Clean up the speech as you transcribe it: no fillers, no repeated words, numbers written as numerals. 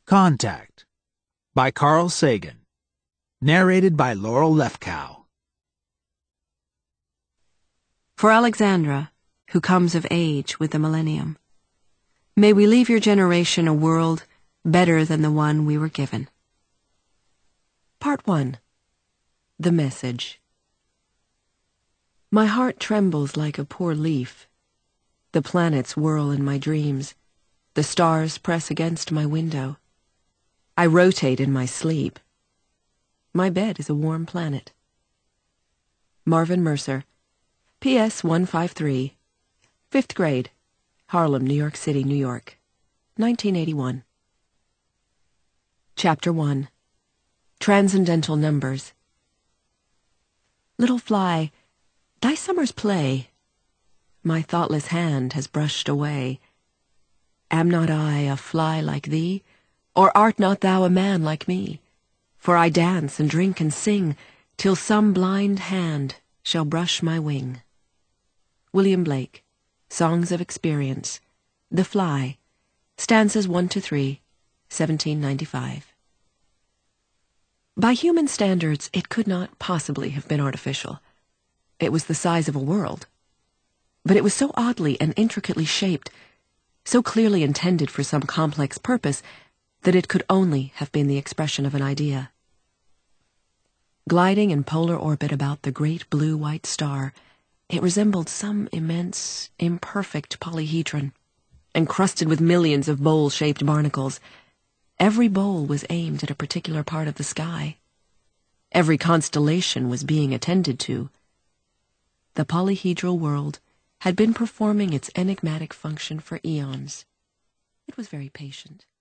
Contact by Carl Sagan. Narrated by Laurel Lefkow. For Alexandra, who comes of age with the millennium, may we leave your generation a world better than the one we were given. Part 1. The Message. My heart trembles like a poor leaf. The planets whirl in my dreams. The stars press against my window. I rotate in my sleep. My bed is a warm planet. Marvin Mercer, PS 153, 5th grade, Harlem, New York City, New York, 1981. Chapter 1. Transcendental Numbers. Little fly, thy summer's play my thoughtless hand has brushed away. Am not I a fly like thee, or art not thou a man like me? For I dance and drink and sing, till some blind hand shall brush my wing. William Blake, Songs of Experience, The Fly, stanzas 1-3, 1795. By human standards, it could not possibly have been artificial. It was the size of a world. But it was so oddly and intricately shaped, so clearly intended for some complex purpose, that it could only have been the expression of an idea. Gliding in polar orbit about the great blue-white star, it resembled some immense, imperfect polyhedron, encrusted with millions of bowl-shaped barnacles. Every bowl was aimed at a particular part of the sky. Every constellation was being attended to. The polyhedral world had been performing its enigmatic function for eons. It was very patient.